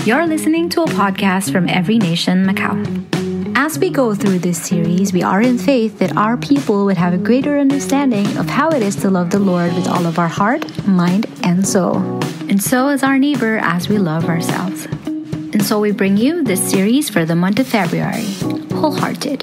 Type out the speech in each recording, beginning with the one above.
You're listening to a podcast from Every Nation Macau. As we go through this series, we are in faith that our people would have a greater understanding of how it is to love the Lord with all of our heart, mind, and soul. And so is our neighbor as we love ourselves. And so we bring you this series for the month of February, Wholehearted.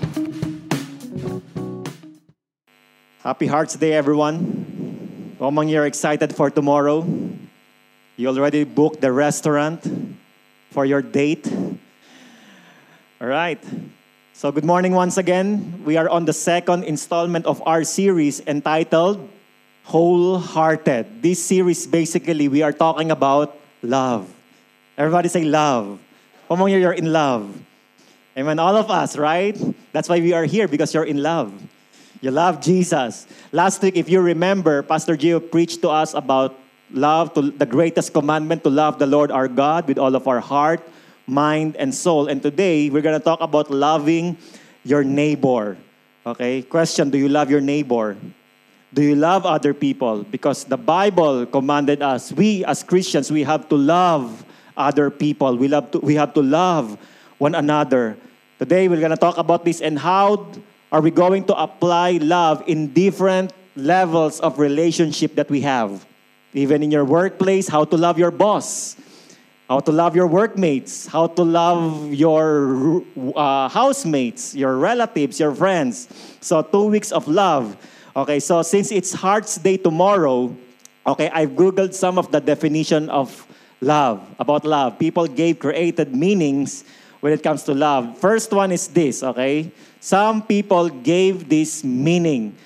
Happy Hearts Day, everyone. Among you're excited for tomorrow. You already booked the restaurant for your date. All right. So good morning once again. We are on the second installment of our series entitled Wholehearted. This series, basically, we are talking about love. Everybody say love. Among you're in love. Amen. All of us, right? That's why we are here, because you're in love. You love Jesus. Last week, if you remember, Pastor Gio preached to us about love, to the greatest commandment, to love the Lord our God with all of our heart, mind, and soul. And today, we're going to talk about loving your neighbor. Okay? Question, do you love your neighbor? Do you love other people? Because the Bible commanded us, we as Christians, we have to love other people. We have to love one another. Today, we're going to talk about this and how are we going to apply love in different levels of relationship that we have. Even in your workplace, how to love your boss, how to love your workmates, how to love your housemates, your relatives, your friends. So 2 weeks of love. Okay, so since it's Hearts Day tomorrow, okay, I've Googled some of the definition of love, about love. People gave created meanings when it comes to love. First one is this, okay? Some people gave this meaning.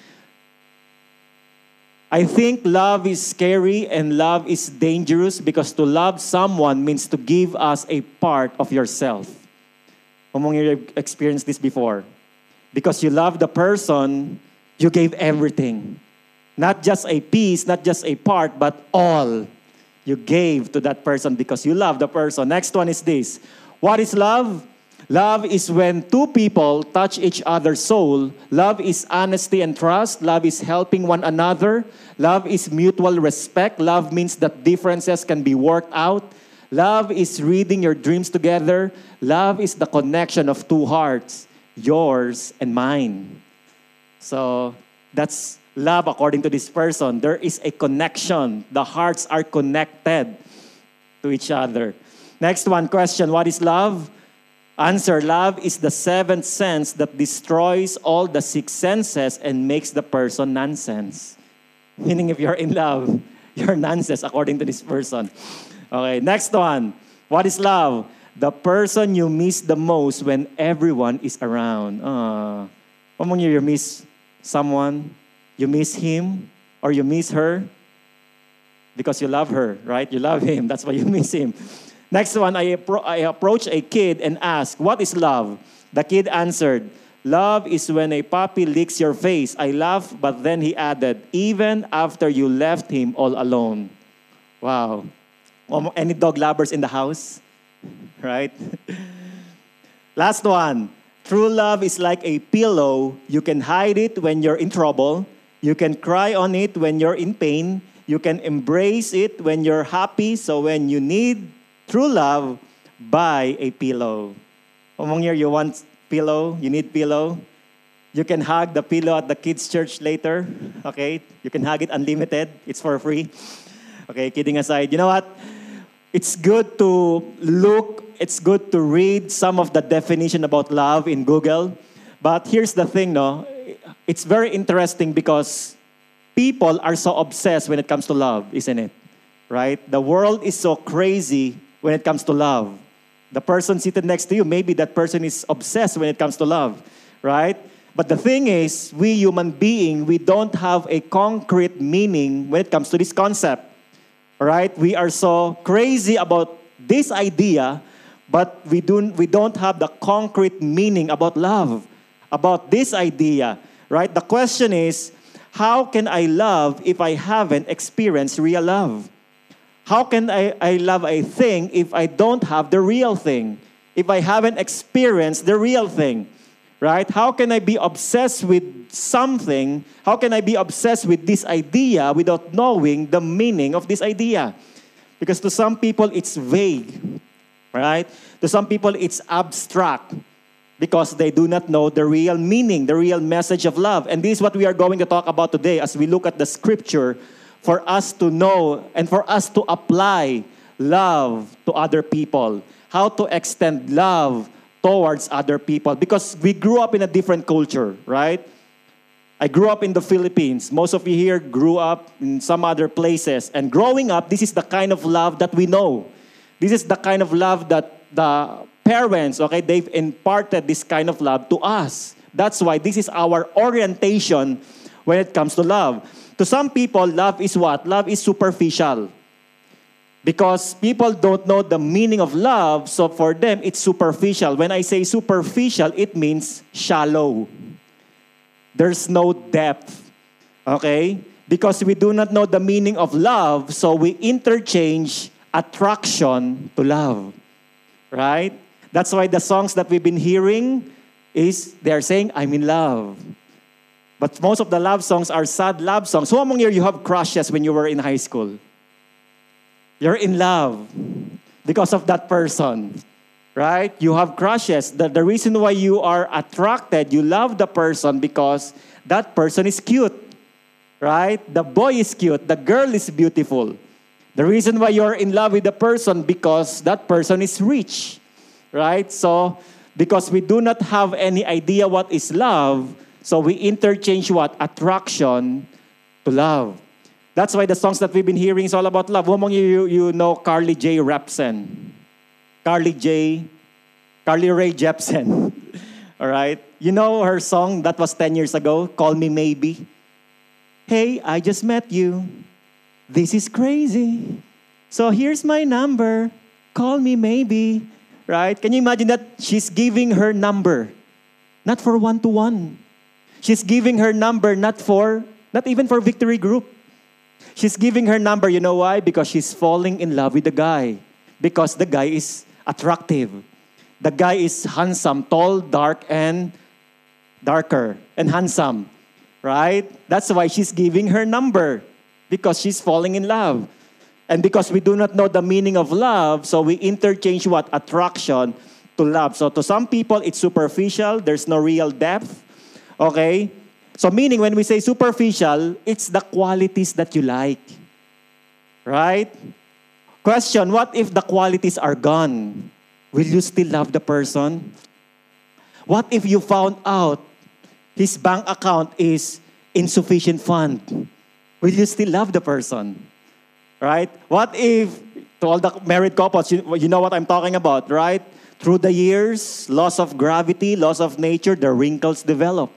I think love is scary and love is dangerous because to love someone means to give us a part of yourself. Among you experienced this before. Because you love the person, you gave everything. Not just a piece, not just a part, but all. You gave to that person because you love the person. Next one is this. What is love? Love is when two people touch each other's soul. Love is honesty and trust. Love is helping one another. Love is mutual respect. Love means that differences can be worked out. Love is reading your dreams together. Love is the connection of two hearts, yours and mine. So that's love according to this person. There is a connection. The hearts are connected to each other. Next one, question, what is love? Answer, love is the seventh sense that destroys all the six senses and makes the person nonsense. Meaning if you're in love, you're nonsense according to this person. Okay, next one. What is love? The person you miss the most when everyone is around. Among you miss someone, you miss him or you miss her because you love her, right? You love him, that's why you miss him. Next one, I approached a kid and asked, what is love? The kid answered, love is when a puppy licks your face. I laughed, but then he added, even after you left him all alone. Wow. Any dog lovers in the house? Right? Last one. True love is like a pillow. You can hide it when you're in trouble. You can cry on it when you're in pain. You can embrace it when you're happy. So when you need true love, buy a pillow. Among you want pillow? You need pillow? You can hug the pillow at the kids' church later. Okay? You can hug it unlimited. It's for free. Okay, kidding aside. You know what? It's good to look, it's good to read some of the definition about love in Google. But here's the thing, no? It's very interesting because people are so obsessed when it comes to love, isn't it? Right? The world is so crazy when it comes to love. The person seated next to you, maybe that person is obsessed when it comes to love, right? But the thing is, we human beings, we don't have a concrete meaning when it comes to this concept, right? We are so crazy about this idea, but we don't have the concrete meaning about love, about this idea, right? The question is, how can I love if I haven't experienced real love? How can I love a thing if I don't have the real thing? If I haven't experienced the real thing, right? How can I be obsessed with something? How can I be obsessed with this idea without knowing the meaning of this idea? Because to some people, it's vague. Right? To some people, it's abstract because they do not know the real meaning, the real message of love. And this is what we are going to talk about today as we look at the scripture for us to know and for us to apply love to other people. How to extend love towards other people. Because we grew up in a different culture, right? I grew up in the Philippines. Most of you here grew up in some other places. And growing up, this is the kind of love that we know. This is the kind of love that the parents, okay, they've imparted this kind of love to us. That's why this is our orientation when it comes to love. To some people, love is what? Love is superficial. Because people don't know the meaning of love, so for them, it's superficial. When I say superficial, it means shallow. There's no depth. Okay? Because we do not know the meaning of love, so we interchange attraction to love. Right? That's why the songs that we've been hearing is, they're saying, I'm in love. But most of the love songs are sad love songs. Who among you have crushes when you were in high school? You're in love because of that person. Right? You have crushes. The reason why you are attracted, you love the person because that person is cute. Right? The boy is cute. The girl is beautiful. The reason why you're in love with the person because that person is rich. Right? So, because we do not have any idea what is love, so we interchange what? Attraction to love. That's why the songs that we've been hearing is all about love. Who among you know Carly J. Repson? Carly Rae Jepsen. All right? You know her song that was 10 years ago, Call Me Maybe? Hey, I just met you. This is crazy. So here's my number. Call me maybe. Right? Can you imagine that she's giving her number, not for one-to-one. She's giving her number not even for Victory Group. She's giving her number, you know why? Because she's falling in love with the guy. Because the guy is attractive. The guy is handsome, tall, darker, and handsome. Right? That's why she's giving her number. Because she's falling in love. And because we do not know the meaning of love, so we interchange what? Attraction to love. So to some people, it's superficial. There's no real depth. Okay? So meaning when we say superficial, it's the qualities that you like. Right? Question, what if the qualities are gone? Will you still love the person? What if you found out his bank account is insufficient fund? Will you still love the person? Right? What if, to all the married couples, you know what I'm talking about, right? Through the years, loss of gravity, loss of nature, the wrinkles develop.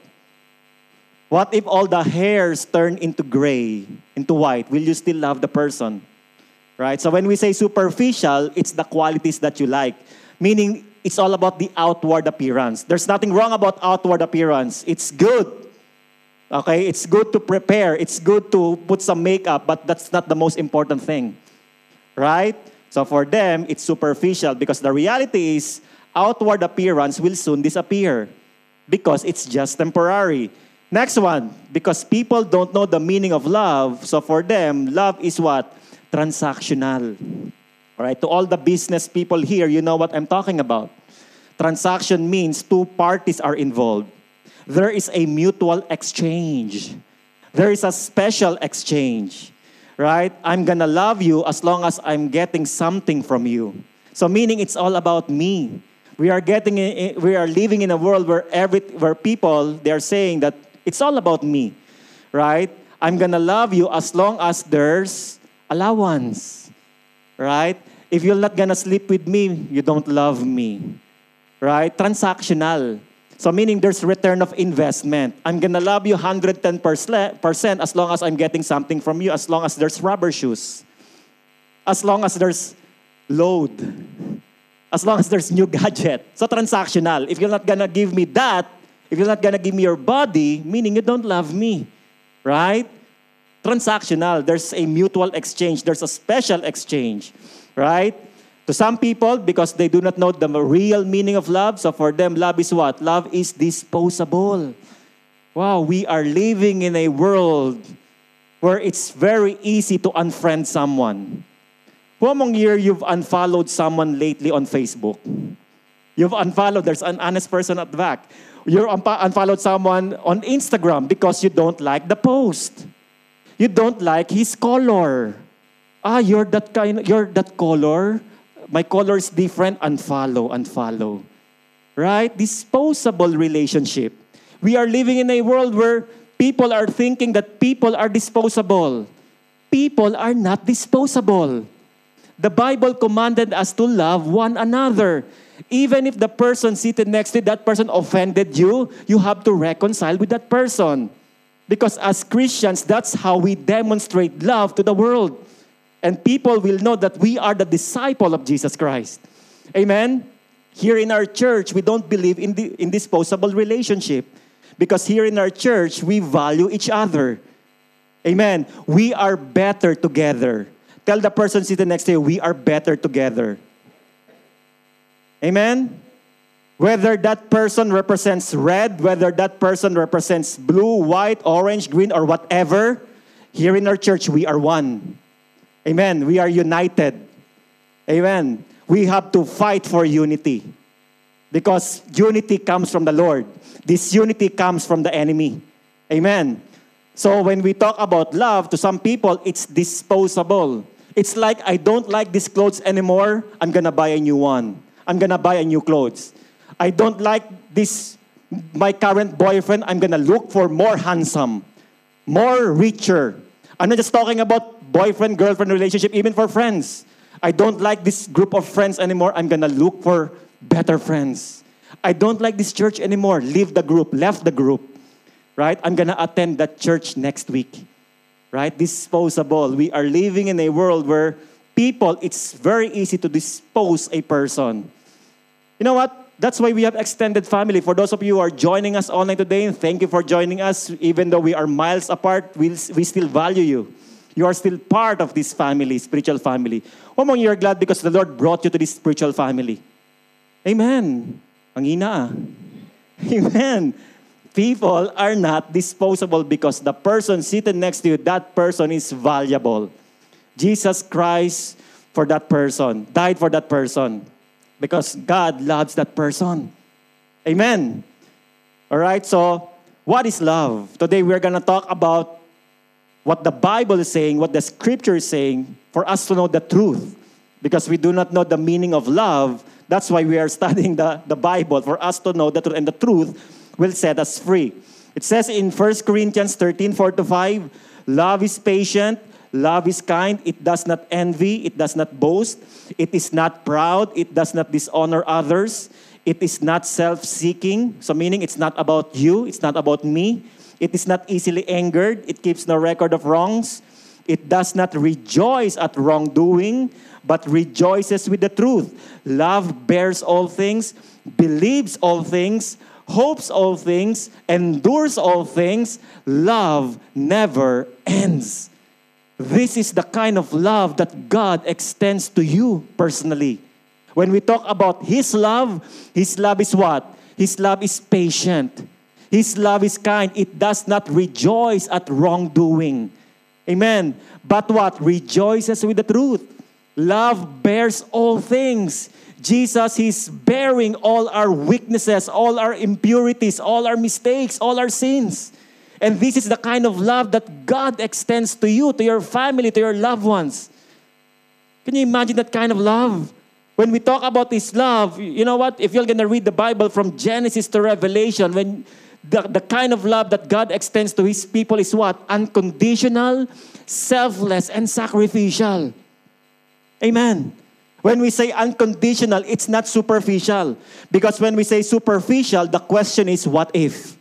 What if all the hairs turn into gray, into white? Will you still love the person? Right? So when we say superficial, it's the qualities that you like. Meaning, it's all about the outward appearance. There's nothing wrong about outward appearance. It's good. Okay? It's good to prepare. It's good to put some makeup, but that's not the most important thing. Right? So for them, it's superficial because the reality is outward appearance will soon disappear because it's just temporary. Next one, because people don't know the meaning of love, so for them, love is what? Transactional. All right? To all the business people here, you know what I'm talking about. Transaction means two parties are involved. There is a mutual exchange. There is a special exchange. Right? I'm gonna love you as long as I'm getting something from you. So meaning it's all about me. We are living in a world where people, they're saying that it's all about me. Right? I'm gonna love you as long as there's allowance. Right? If you're not gonna sleep with me, you don't love me. Right? Transactional. So meaning there's return of investment. I'm gonna love you 110% as long as I'm getting something from you, as long as there's rubber shoes, as long as there's load, as long as there's new gadget. So transactional. If you're not gonna give me that, if you're not gonna give me your body, meaning you don't love me. Right? Transactional. There's a mutual exchange. There's a special exchange. Right? To some people, because they do not know the real meaning of love, so for them, love is what? Love is disposable. Wow, we are living in a world where it's very easy to unfriend someone. Who among you, you've unfollowed someone lately on Facebook? You've unfollowed, there's an honest person at the back. You're unfollowed someone on Instagram because you don't like the post. You don't like his color. You're that color. My color is different. Unfollow. Right? Disposable relationship. We are living in a world where people are thinking that people are disposable. People are not disposable. The Bible commanded us to love one another. Even if the person seated next to that person offended you, you have to reconcile with that person. Because as Christians, that's how we demonstrate love to the world. And people will know that we are the disciple of Jesus Christ. Amen? Here in our church, we don't believe in disposable relationship. Because here in our church, we value each other. Amen? We are better together. Tell the person sitting next to you, we are better together. Amen? Whether that person represents red, whether that person represents blue, white, orange, green, or whatever, here in our church, we are one. Amen? We are united. Amen? We have to fight for unity. Because unity comes from the Lord. Disunity comes from the enemy. Amen? So when we talk about love, to some people, it's disposable. It's like, I don't like these clothes anymore, I'm gonna buy a new one. I'm gonna buy a new clothes. I don't like this, my current boyfriend, I'm gonna look for more handsome, more richer. I'm not just talking about boyfriend-girlfriend relationship, even for friends. I don't like this group of friends anymore, I'm gonna look for better friends. I don't like this church anymore, leave the group, left the group. Right? I'm gonna attend that church next week. Right? Disposable. We are living in a world where people, it's very easy to dispose a person. You know what? That's why we have extended family. For those of you who are joining us online today, thank you for joining us. Even though we are miles apart, we still value you. You are still part of this family, spiritual family. How among you are glad because the Lord brought you to this spiritual family? Amen. Ang ina. Amen. People are not disposable because the person seated next to you, that person is valuable. Jesus Christ for that person, died for that person because God loves that person. Amen. All right, so what is love? Today we're going to talk about what the Bible is saying, what the Scripture is saying, for us to know the truth. Because we do not know the meaning of love, that's why we are studying the Bible, for us to know the truth. And the truth will set us free. It says in 1 Corinthians 13:4-5, love is patient, love is kind, it does not envy, it does not boast, it is not proud, it does not dishonor others, it is not self-seeking, so meaning it's not about you, it's not about me, it is not easily angered, it keeps no record of wrongs, it does not rejoice at wrongdoing, but rejoices with the truth. Love bears all things, believes all things, hopes all things, endures all things. Love never ends. This is the kind of love that God extends to you personally. When we talk about His love is what? His love is patient. His love is kind. It does not rejoice at wrongdoing. Amen. But what? Rejoices with the truth. Love bears all things. Jesus is bearing all our weaknesses, all our impurities, all our mistakes, all our sins. And this is the kind of love that God extends to you, to your family, to your loved ones. Can you imagine that kind of love? When we talk about this love, you know what? If you're going to read the Bible from Genesis to Revelation, when the kind of love that God extends to His people is what? Unconditional, selfless, and sacrificial. Amen. When we say unconditional, it's not superficial. Because when we say superficial, the question is, what if?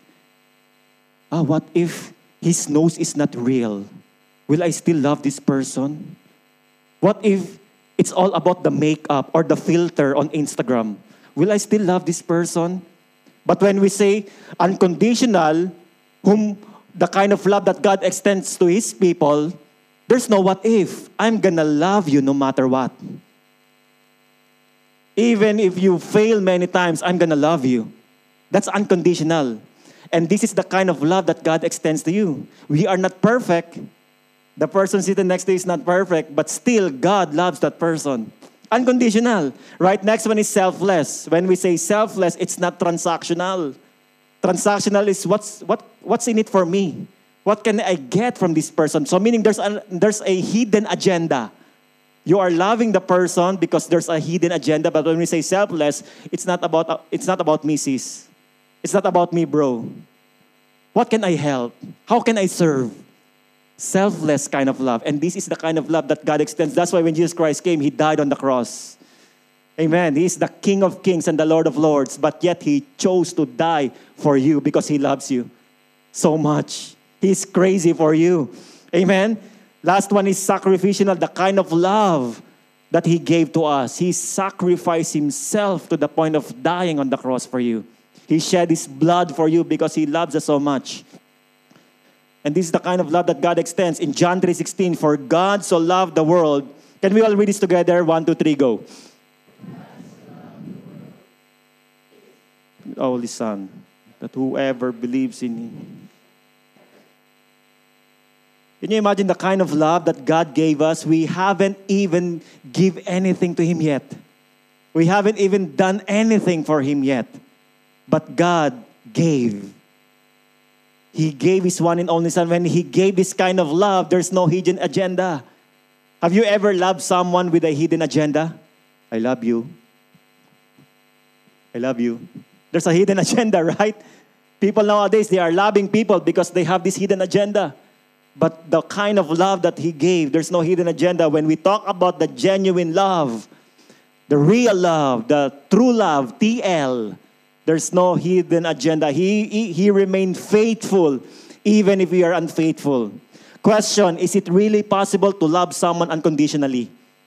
What if his nose is not real? Will I still love this person? What if it's all about the makeup or the filter on Instagram? Will I still love this person? But when we say unconditional, whom the kind of love that God extends to His people, there's no what if. I'm gonna love you no matter what. Even if you fail many times, I'm gonna love you. That's unconditional. And this is the kind of love that God extends to you. We are not perfect. The person sitting next to you is not perfect, but still God loves that person. Unconditional. Right? Next one is selfless. When we say selfless, it's not transactional. Transactional is what's in it for me? What can I get from this person? So meaning there's a hidden agenda. You are loving the person because there's a hidden agenda. But when we say selfless, it's not about me, sis. It's not about me, bro. What can I help? How can I serve? Selfless kind of love. And this is the kind of love that God extends. That's why when Jesus Christ came, He died on the cross. Amen. He is the King of Kings and the Lord of Lords. But yet He chose to die for you because He loves you so much. He's crazy for you. Amen. Last one is sacrificial, the kind of love that He gave to us. He sacrificed Himself to the point of dying on the cross for you. He shed His blood for you because He loves us so much. And this is the kind of love that God extends. In John 3:16, for God so loved the world. Can we all read this together? 1, 2, 3, go. Holy Son, that whoever believes in Him. Can you imagine the kind of love that God gave us? We haven't even give anything to Him yet. We haven't even done anything for Him yet. But God gave. He gave His one and only Son. When He gave this kind of love, there's no hidden agenda. Have you ever loved someone with a hidden agenda? I love you. I love you. There's a hidden agenda, right? People nowadays, they are loving people because they have this hidden agenda. But the kind of love that He gave, there's no hidden agenda. When we talk about the genuine love, the real love, the true love, TL, there's no hidden agenda. He remained faithful even if we are unfaithful. Question, is it really possible to love someone unconditionally?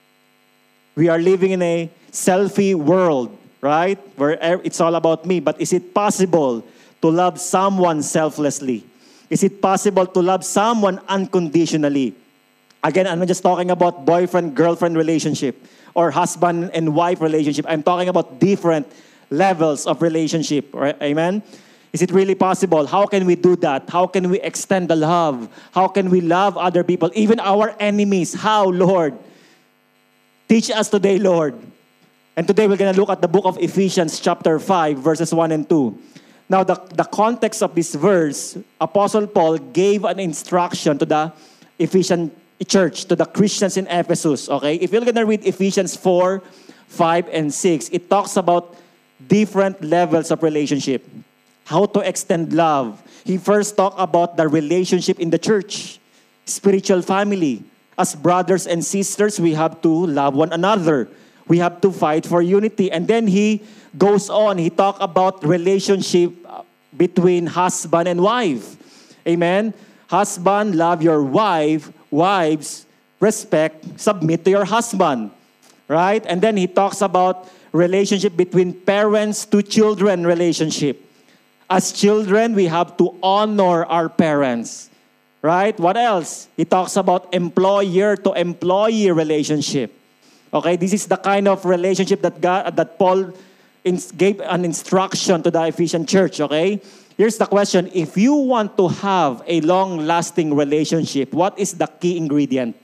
We are living in a selfie world, right? Where it's all about me. But is it possible to love someone selflessly? Is it possible to love someone unconditionally? Again, I'm not just talking about boyfriend-girlfriend relationship or husband and wife relationship. I'm talking about different levels of relationship. Right? Amen? Is it really possible? How can we do that? How can we extend the love? How can we love other people, even our enemies? How, Lord? Teach us today, Lord. And today we're going to look at the book of Ephesians chapter 5, verses 1 and 2. Now, the context of this verse, Apostle Paul gave an instruction to the Ephesian church, to the Christians in Ephesus. Okay? If you're going to read Ephesians 4, 5, and 6, it talks about different levels of relationship. How to extend love. He first talked about the relationship in the church, spiritual family. As brothers and sisters, we have to love one another. We have to fight for unity. And then he goes on. He talked about relationship between husband and wife. Amen? Husband, love your wife. Wives, respect, submit to your husband. Right? And then he talks about relationship between parents to children relationship. As children, we have to honor our parents. Right? What else? He talks about employer to employee relationship. Okay, this is the kind of relationship that Paul gave an instruction to the Ephesian church. Okay, here's the question: if you want to have a long-lasting relationship, what is the key ingredient?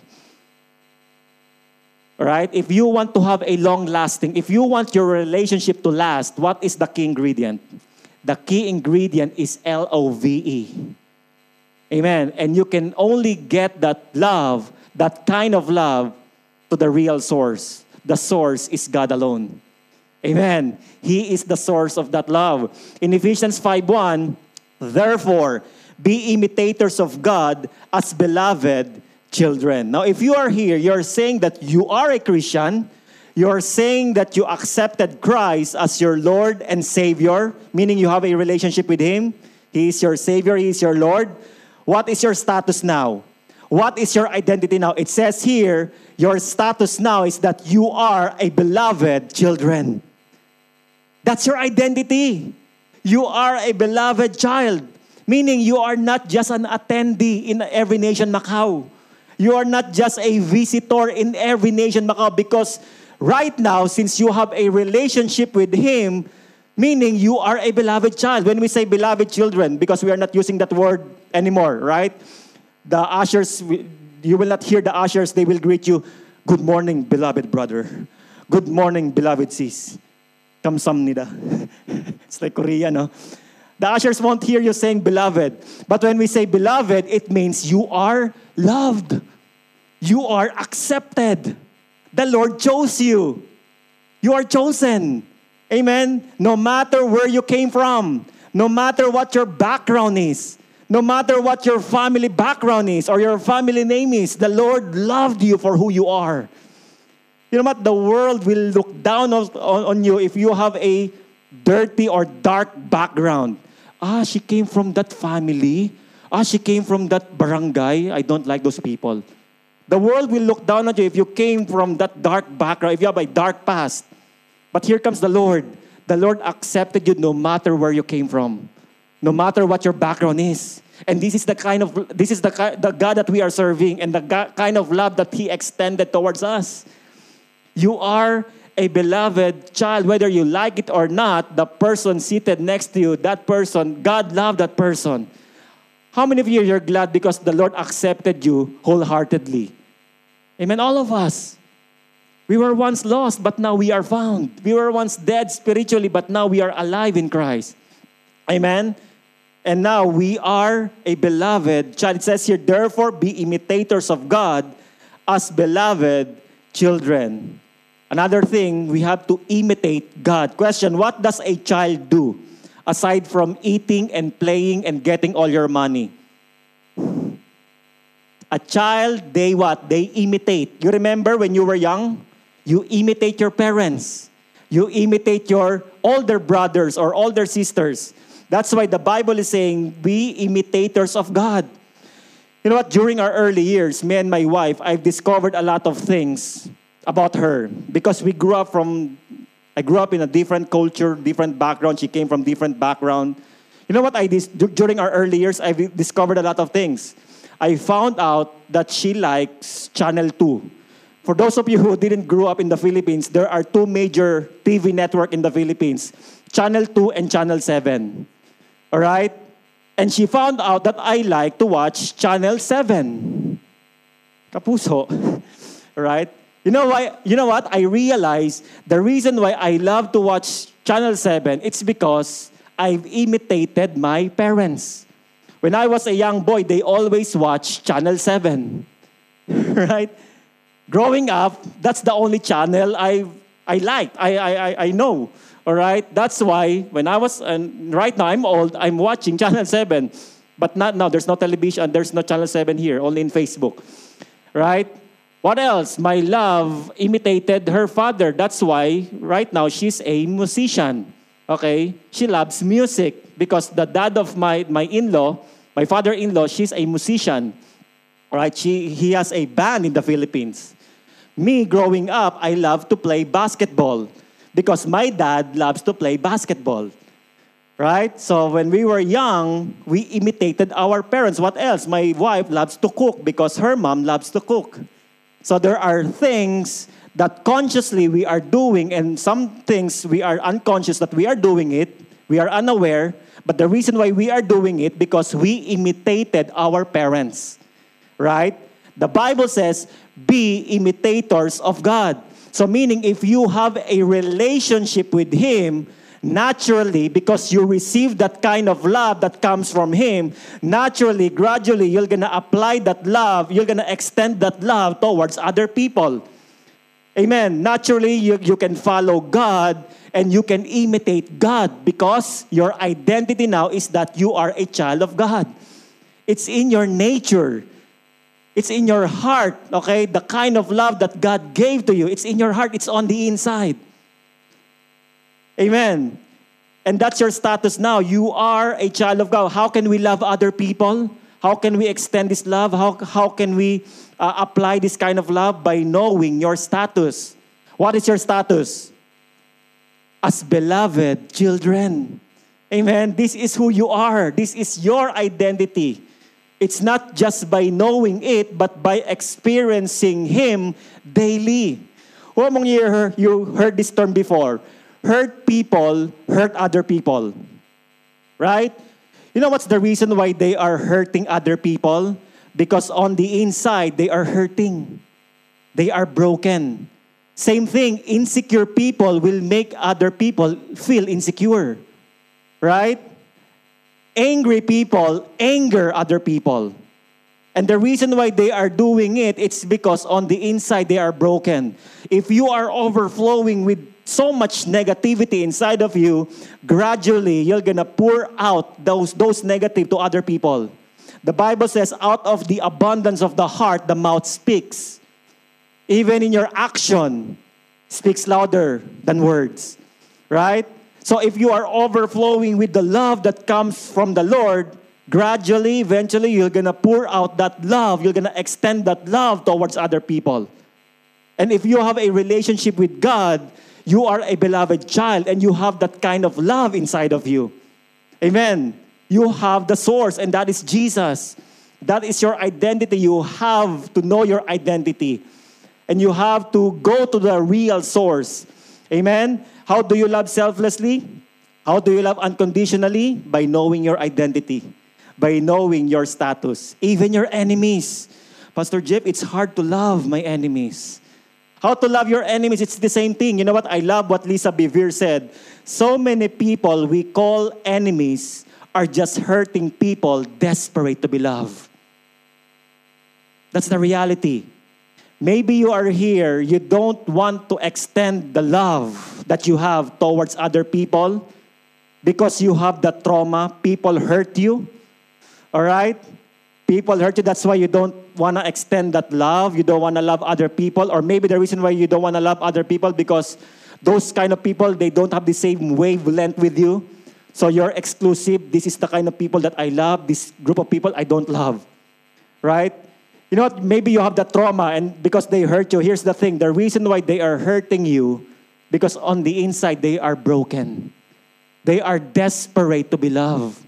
All right, if you want to have a long-lasting, if you want your relationship to last, what is the key ingredient? The key ingredient is LOVE. Amen. And you can only get that love, that kind of love, to the real source. The source is God alone. Amen. He is the source of that love. In Ephesians 5:1, therefore, be imitators of God as beloved children. Now, if you are here, you're saying that you are a Christian, you're saying that you accepted Christ as your Lord and Savior, meaning you have a relationship with Him. He is your Savior, He is your Lord. What is your status now? What is your identity now? It says here, your status now is that you are a beloved children. That's your identity. You are a beloved child. Meaning you are not just an attendee in Every Nation Macau. You are not just a visitor in Every Nation Macau, because right now, since you have a relationship with Him, meaning you are a beloved child. When we say beloved children, because we are not using that word anymore, right? The ushers, you will not hear the ushers. They will greet you, "Good morning, beloved brother. Good morning, beloved sis. Kamsamnida." It's like Korean, no? The ushers won't hear you saying beloved. But when we say beloved, it means you are loved. You are accepted. The Lord chose you. You are chosen. Amen? No matter where you came from, no matter what your background is, no matter what your family background is or your family name is, the Lord loved you for who you are. You know what? The world will look down on you if you have a dirty or dark background. She came from that family. She came from that barangay. I don't like those people. The world will look down on you if you came from that dark background, if you have a dark past. But here comes the Lord. The Lord accepted you no matter where you came from, no matter what your background is. And this is the God that we are serving and the kind of love that He extended towards us. You are a beloved child, whether you like it or not. The person seated next to you, that person, God loved that person. How many of you are glad because the Lord accepted you wholeheartedly? Amen. All of us. We were once lost, but now we are found. We were once dead spiritually, but now we are alive in Christ. Amen. And now we are a beloved child. It says here, therefore, be imitators of God as beloved children. Another thing, we have to imitate God. Question, what does a child do aside from eating and playing and getting all your money? A child, they what? They imitate. You remember when you were young? You imitate your parents. You imitate your older brothers or older sisters. That's why the Bible is saying, be imitators of God. You know what? During our early years, me and my wife, I've discovered a lot of things about her. Because I grew up in a different culture, different background. She came from different background. You know what I did? During our early years, I've discovered a lot of things. I found out that she likes Channel 2. For those of you who didn't grow up in the Philippines, there are two major TV networks in the Philippines. Channel 2 and Channel 7. All right? And she found out that I like to watch Channel 7. Kapuso. All right? You know why? You know what? I realized the reason why I love to watch Channel 7, it's because I've imitated my parents. When I was a young boy, they always watched Channel 7. Right? Growing up, that's the only channel I liked. I know. All right? That's why when I was, and right now I'm old, I'm watching Channel 7. But not now. There's no television. There's no Channel 7 here. Only in Facebook. Right? What else? My love imitated her father. That's why right now she's a musician. Okay? She loves music because the dad of my in-law, my father-in-law, she's a musician. Right? He has a band in the Philippines. Me, growing up, I love to play basketball because my dad loves to play basketball. Right? So when we were young, we imitated our parents. What else? My wife loves to cook because her mom loves to cook. So there are things that consciously we are doing and some things we are unconscious that we are doing it. We are unaware. But the reason why we are doing it because we imitated our parents. Right? The Bible says, be imitators of God. So meaning if you have a relationship with Him, naturally, because you receive that kind of love that comes from Him, naturally, gradually, you're going to apply that love, you're going to extend that love towards other people. Amen. Naturally, you can follow God and you can imitate God because your identity now is that you are a child of God. It's in your nature. It's in your heart, okay? The kind of love that God gave to you, it's in your heart. It's on the inside. Amen. And that's your status now. You are a child of God. How can we love other people? How can we extend this love? How can we apply this kind of love? By knowing your status. What is your status? As beloved children. Amen. This is who you are. This is your identity. It's not just by knowing it, but by experiencing Him daily. Who among you heard this term before? Hurt people hurt other people. Right? You know what's the reason why they are hurting other people? Because on the inside, they are hurting. They are broken. Same thing, insecure people will make other people feel insecure. Right? Angry people anger other people. And the reason why they are doing it, it's because on the inside they are broken. If you are overflowing with so much negativity inside of you, gradually you're gonna pour out those negative to other people. The Bible says, out of the abundance of the heart, the mouth speaks. Even in your action, speaks louder than words. Right? So if you are overflowing with the love that comes from the Lord, gradually, eventually, you're gonna pour out that love. You're gonna extend that love towards other people. And if you have a relationship with God, you are a beloved child and you have that kind of love inside of you. Amen. You have the source, and that is Jesus. That is your identity. You have to know your identity. And you have to go to the real source. Amen. How do you love selflessly? How do you love unconditionally? By knowing your identity. By knowing your status. Even your enemies. Pastor Jeff, it's hard to love my enemies. How to love your enemies? It's the same thing. You know what? I love what Lisa Bevere said. So many people we call enemies are just hurting people desperate to be loved. That's the reality. Maybe you are here, you don't want to extend the love that you have towards other people because you have that trauma. People hurt you. All right? People hurt you. That's why you don't want to extend that love. You don't want to love other people. Or maybe the reason why you don't want to love other people because those kind of people, they don't have the same wavelength with you. So you're exclusive. This is the kind of people that I love. This group of people I don't love. Right? You know what? Maybe you have that trauma and because they hurt you. Here's the thing. The reason why they are hurting you, because on the inside, they are broken. They are desperate to be loved.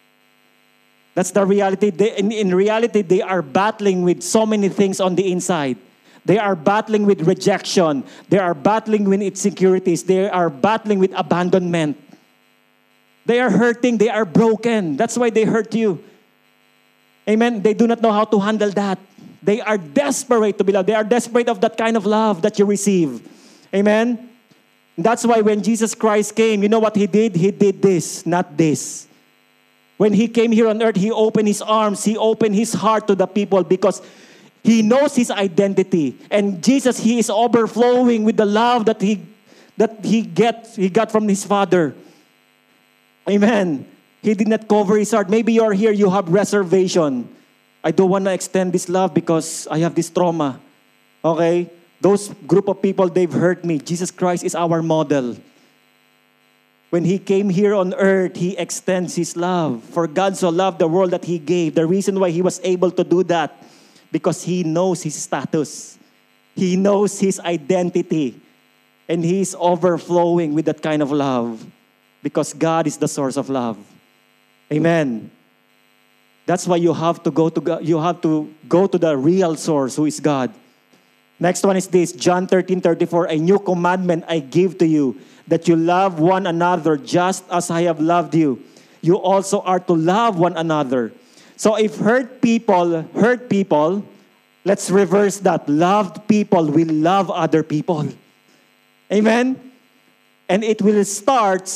That's the reality. In reality, they are battling with so many things on the inside. They are battling with rejection. They are battling with insecurities. They are battling with abandonment. They are hurting. They are broken. That's why they hurt you. Amen. They do not know how to handle that. They are desperate to be loved. They are desperate of that kind of love that you receive. Amen. That's why when Jesus Christ came, you know what He did? He did this, not this. When He came here on earth, He opened His arms. He opened His heart to the people because He knows His identity. And Jesus, He is overflowing with the love that He got from His Father. Amen. He did not cover His heart. Maybe you're here, you have reservation. I don't want to extend this love because I have this trauma. Okay? Those group of people, they've hurt me. Jesus Christ is our model. When He came here on earth, He extends His love. For God so loved the world that He gave. The reason why He was able to do that, because He knows His status. He knows His identity. And He is overflowing with that kind of love. Because God is the source of love. Amen. That's why you have to go to God. You have to go to the real source, who is God. Next one is this, John 13:34. A new commandment I give to you, that you love one another just as I have loved you. You also are to love one another. So if hurt people, let's reverse that. Loved people will love other people. Amen? And it will start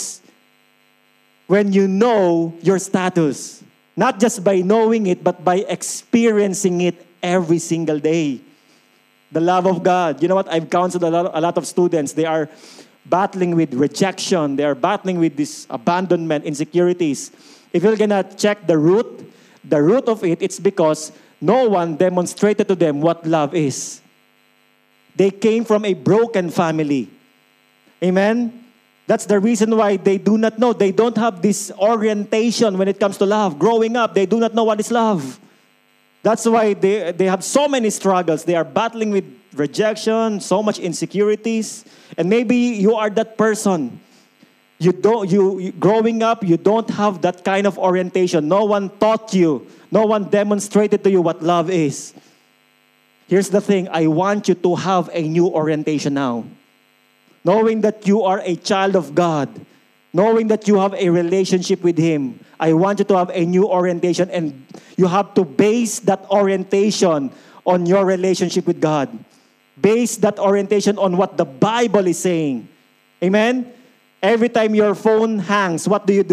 when you know your status. Not just by knowing it, but by experiencing it every single day. The love of God. You know what? I've counseled a lot of students. They are battling with rejection. They are battling with this abandonment, insecurities. If you're going to check the root of it, it's because no one demonstrated to them what love is. They came from a broken family. Amen? That's the reason why they do not know. They don't have this orientation when it comes to love. Growing up, they do not know what is love. That's why they have so many struggles. They are battling with rejection, so much insecurities. And maybe you are that person. Growing up, you don't have that kind of orientation. No one taught you. No one demonstrated to you what love is. Here's the thing. I want you to have a new orientation now. Knowing that you are a child of God. Knowing that you have a relationship with Him. I want you to have a new orientation, and you have to base that orientation on your relationship with God. Base that orientation on what the Bible is saying. Amen? Every time your phone hangs, what do?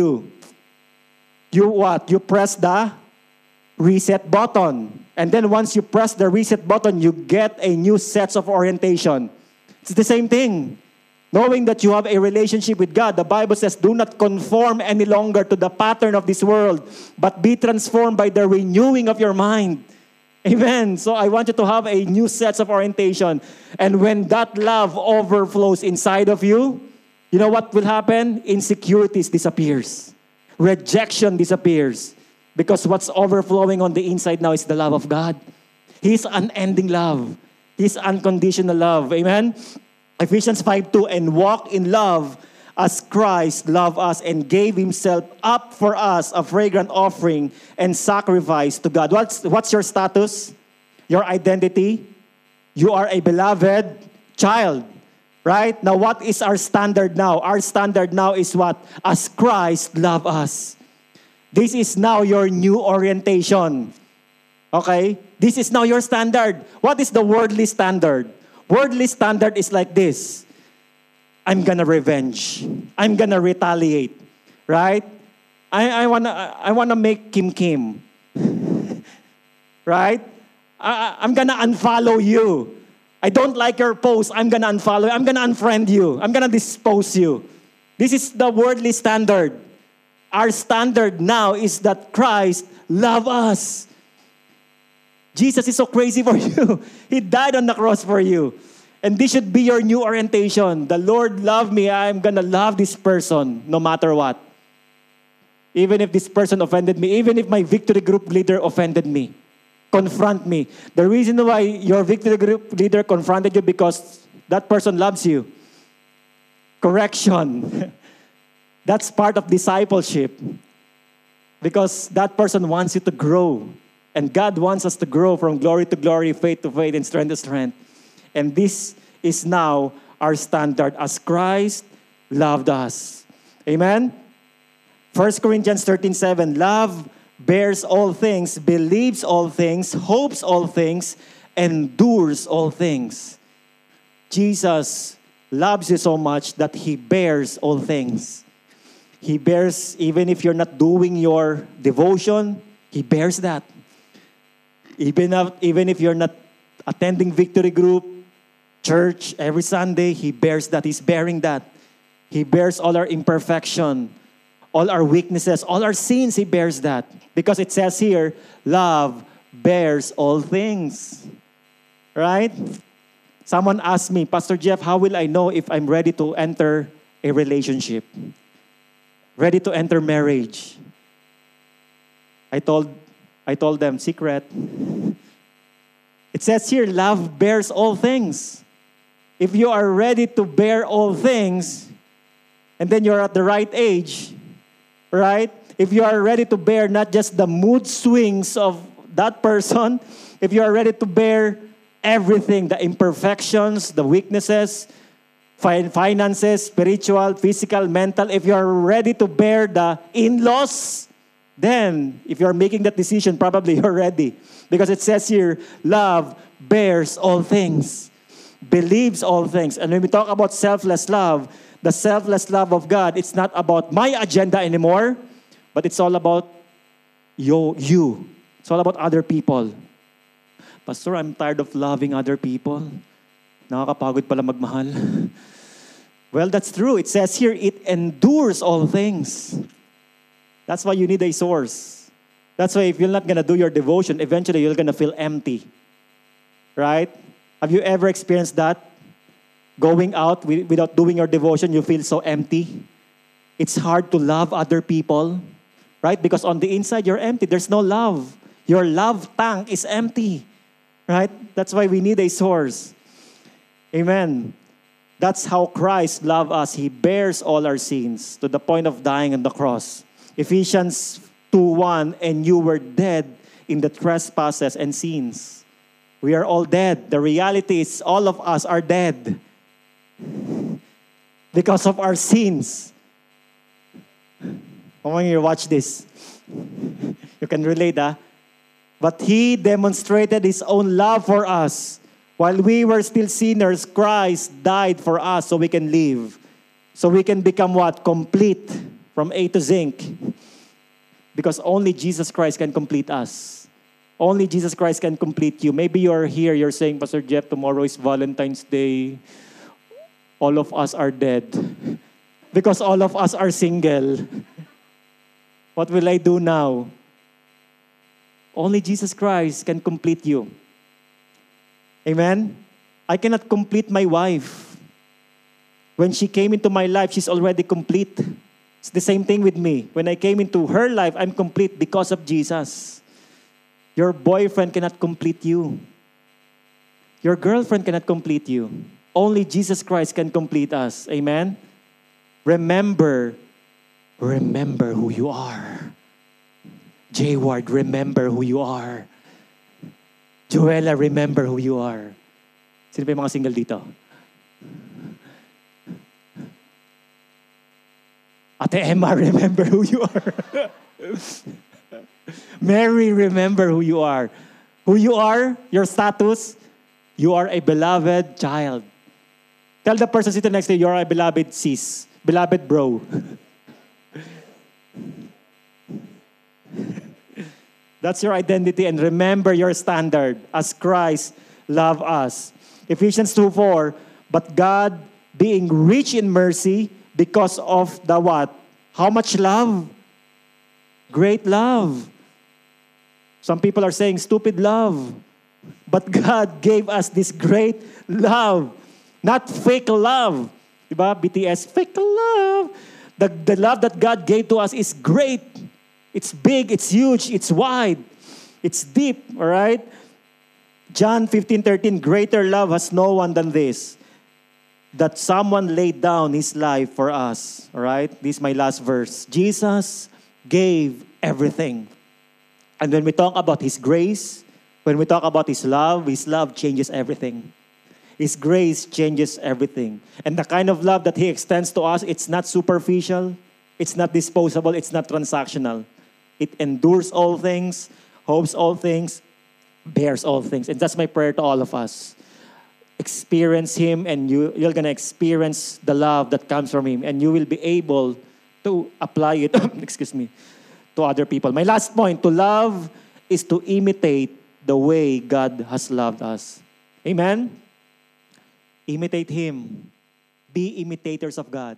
You what? You press the reset button. And then once you press the reset button, you get a new set of orientation. It's the same thing. Knowing that you have a relationship with God, the Bible says, do not conform any longer to the pattern of this world, but be transformed by the renewing of your mind. Amen. So I want you to have a new set of orientation. And when that love overflows inside of you, you know what will happen? Insecurities disappears. Rejection disappears. Because what's overflowing on the inside now is the love of God. His unending love. His unconditional love. Amen? Ephesians 5:2, and walk in love as Christ loved us and gave Himself up for us, a fragrant offering and sacrifice to God. What's your status? Your identity? You are a beloved child. Right? Now, what is our standard now? Our standard now is what? As Christ loved us. This is now your new orientation. Okay? This is now your standard. What is the worldly standard? Worldly standard is like this. I'm gonna revenge. I'm gonna retaliate. Right? I wanna make Kim. Right? I'm gonna unfollow you. I don't like your post. I'm gonna unfollow you. I'm gonna unfriend you. I'm gonna dispose you. This is the worldly standard. Our standard now is that Christ loved us. Jesus is so crazy for you. He died on the cross for you. And this should be your new orientation. The Lord loved me. I'm gonna love this person no matter what. Even if this person offended me. Even if my victory group leader offended me. Confront me. The reason why your victory group leader confronted you because that person loves you. Correction. That's part of discipleship. Because that person wants you to grow. And God wants us to grow from glory to glory, faith to faith, and strength to strength. And this is now our standard as Christ loved us. Amen? 1 Corinthians 13:7, love bears all things, believes all things, hopes all things, endures all things. Jesus loves you so much that He bears all things. He bears, even if you're not doing your devotion, He bears that. Even if you're not attending victory group, church, every Sunday, He bears that. He's bearing that. He bears all our imperfection, all our weaknesses, all our sins, He bears that. Because it says here, love bears all things. Right? Someone asked me, Pastor Jeff, how will I know if I'm ready to enter a relationship? Ready to enter marriage? I told them, secret. It says here, love bears all things. If you are ready to bear all things, and then you're at the right age, right? If you are ready to bear not just the mood swings of that person, if you are ready to bear everything, the imperfections, the weaknesses, finances, spiritual, physical, mental, if you are ready to bear the in-laws, then if you're making that decision, probably you're ready. Because it says here, love bears all things, believes all things. And when we talk about selfless love, the selfless love of God, it's not about my agenda anymore, but it's all about you. It's all about other people. Pastor, I'm tired of loving other people. Nakakapagod pala magmahal. Well, that's true. It says here, it endures all things. That's why you need a source. That's why if you're not going to do your devotion, eventually you're going to feel empty. Right? Have you ever experienced that? Going out without doing your devotion, you feel so empty. It's hard to love other people. Right? Because on the inside, you're empty. There's no love. Your love tank is empty. Right? That's why we need a source. Amen. That's how Christ loved us. He bears all our sins to the point of dying on the cross. Ephesians 2:1, and you were dead in the trespasses and sins. We are all dead. The reality is all of us are dead because of our sins. When you watch this, you can relate, But He demonstrated His own love for us. While we were still sinners, Christ died for us so we can live. So we can become what? Complete from A to Zinc. Because only Jesus Christ can complete us. Only Jesus Christ can complete you. Maybe you're here, you're saying, Pastor Jeff, tomorrow is Valentine's Day. All of us are dead. Because all of us are single. What will I do now? Only Jesus Christ can complete you. Amen? I cannot complete my wife. When she came into my life, she's already complete. It's the same thing with me. When I came into her life, I'm complete because of Jesus. Your boyfriend cannot complete you. Your girlfriend cannot complete you. Only Jesus Christ can complete us. Amen? Remember who you are. J. Ward, remember who you are. Joella, remember who you are. Sino pa yung mga single dito? Ate Emma, remember who you are. Mary, remember who you are. Who you are, your status, you are a beloved child. Tell the person sitting next to you, you're a beloved sis, beloved bro. That's your identity, and remember your standard as Christ loved us. Ephesians 2:4, but God, being rich in mercy, because of the what? How much love? Great love. Some people are saying stupid love. But God gave us this great love. Not fake love. Diba? BTS, fake love. The love that God gave to us is great. It's big, it's huge, it's wide, it's deep, all right? John 15:13, greater love has no one than this, that someone laid down his life for us, all right? This is my last verse. Jesus gave everything. And when we talk about His grace, when we talk about His love changes everything. His grace changes everything. And the kind of love that He extends to us, it's not superficial, it's not disposable, it's not transactional. It endures all things, hopes all things, bears all things. And that's my prayer to all of us. Experience Him, and you're going to experience the love that comes from Him. And you will be able to apply it, to other people. My last point, to love is to imitate the way God has loved us. Amen? Imitate Him. Be imitators of God.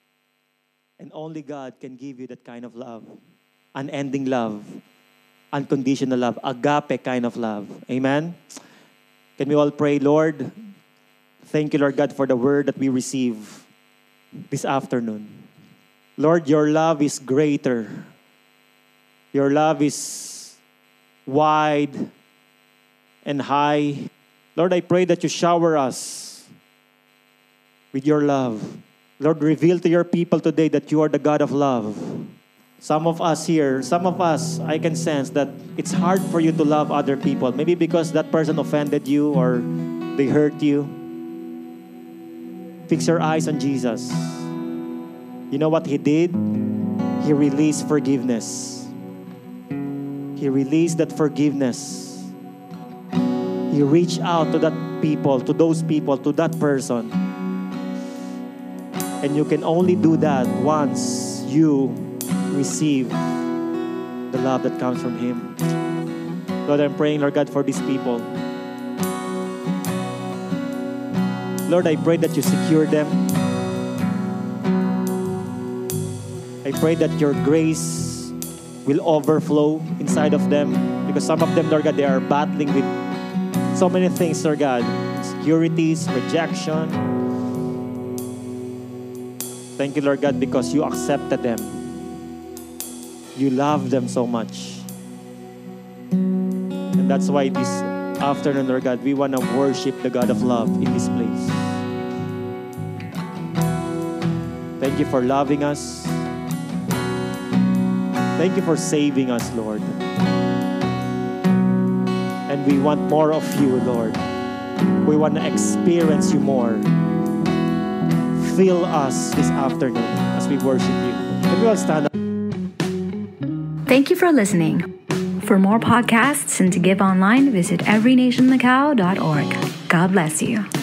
And only God can give you that kind of love. Unending love, unconditional love, agape kind of love. Amen? Can we all pray, Lord? Thank you, Lord God, for the word that we receive this afternoon. Lord, your love is greater. Your love is wide and high. Lord, I pray that you shower us with your love. Lord, reveal to your people today that you are the God of love. Some of us here, I can sense that it's hard for you to love other people. Maybe because that person offended you or they hurt you. Fix your eyes on Jesus. You know what He did? He released forgiveness. He released that forgiveness. He reached out to that people, to those people, to that person. And you can only do that once you receive the love that comes from Him. Lord, I'm praying, Lord God, for these people. Lord, I pray that you secure them. I pray that your grace will overflow inside of them. Because some of them, Lord God, they are battling with so many things, Lord God. Insecurities, rejection. Thank you, Lord God, because you accepted them. You love them so much. And that's why this afternoon, Lord God, we want to worship the God of love in this place. Thank you for loving us. Thank you for saving us, Lord. And we want more of you, Lord. We want to experience you more. Fill us this afternoon as we worship you. Can we all stand up? Thank you for listening. For more podcasts and to give online, visit everynationmacau.org. God bless you.